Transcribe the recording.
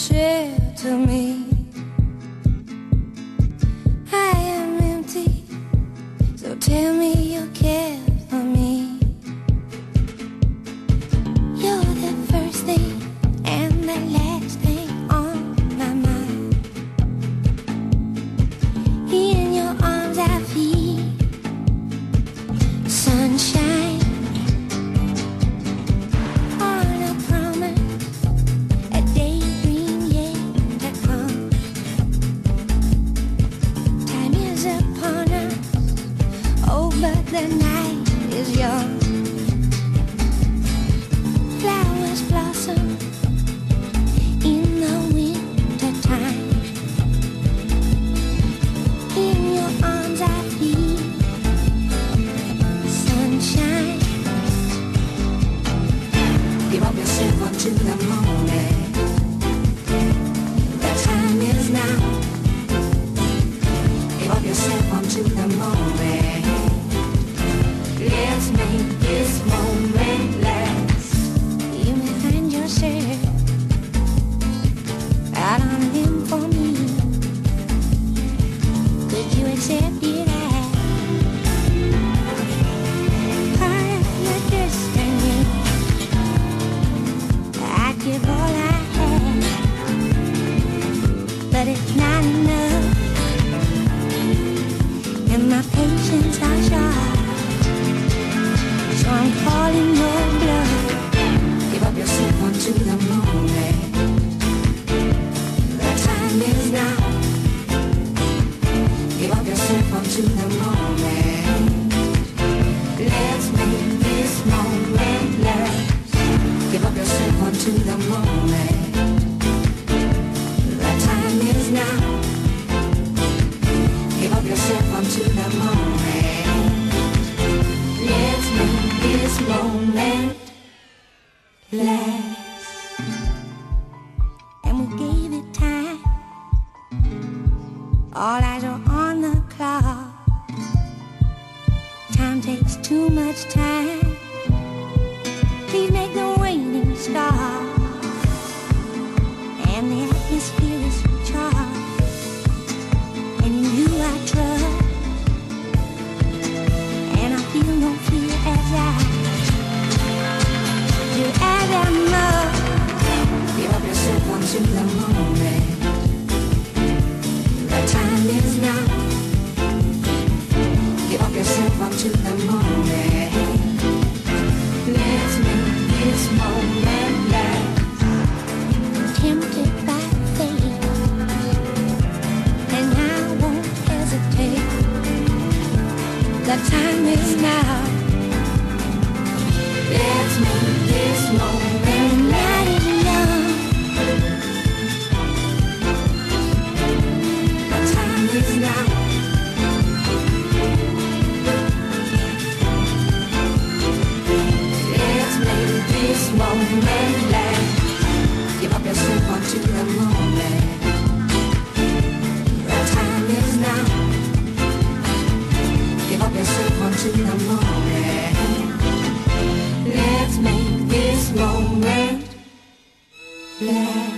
share to me. I am empty, so tell me you care for me. You're the first thing and the last thing on my mind. In your arms I feel sunshine. But the night is young. Flowers blossom in the winter time. In your arms I feel sunshine. Give up yourself unto the moment. The time is now. Give up yourself unto the moment. Let's make this moment last. You may find yourself out on a limb for me. Could you accept it as part of your destiny? I'd give all I have, but it's not enough, and my patience are short. So I'm calling your bluff. Give up yourself unto the moment. The time is now. Give up yourself unto the moment. Let's make this moment last. Give up yourself unto the moment. The time is now. Give up yourself unto the moment. Let's make this moment last. And we gave it time. All eyes are on the clock. Time takes too much time. Please make the waiting stop. And the atmosphere is charged, and in you I trust. And I feel no fear as I do as I must. Give up yourself unto the moment. The time is now. Give up yourself unto the moment. Let's make this moment last. Tempted by fate, and I won't hesitate. The time is now. Let's make this moment last. The night is young. The time is now. Let's make this moment last. Give up yourself unto the moment. The time is now. Give up yourself unto the moment. Let's make this moment last.